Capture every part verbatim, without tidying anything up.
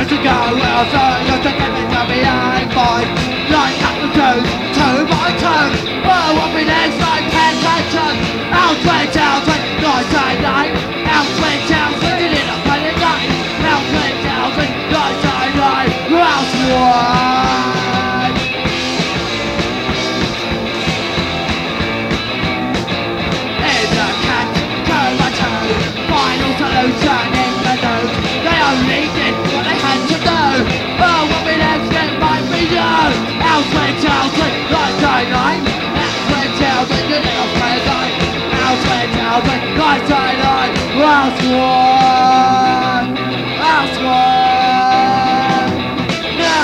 Years ago, well, so used to get me to me and boys line up the dudes, two by two. Oh, what me next like ten tensions. Out switch, out switch, night and night. Out switch, out switch, you didn't play the night. Out switch, out switch, night and night. Out switch. It's a cat, two by two. Final solution in the news. They only did what they had to do. Oh, what we next get might be you. Out switch, out switch, night and night. Out switch, out switch, you didn't play the night. Out switch, out switch, night and night. Out switch. Out switch. No.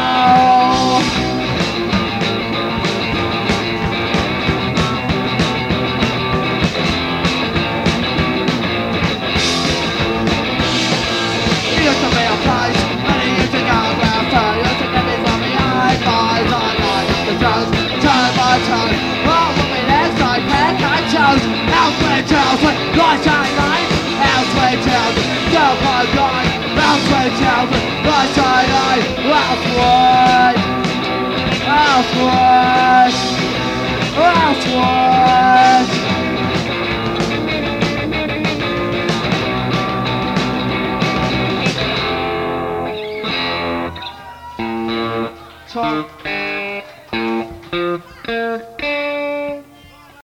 It used to be a place, and it used to go round. So it used to get me from the eyes, eyes, on line up the toes, turn by turn. Oh, what we next like peck and chose. Out switch, out switch, night and night. Out switch, out switch, turn by turn. Out switch, out switch, night and night. Out switch, out switch, out switch.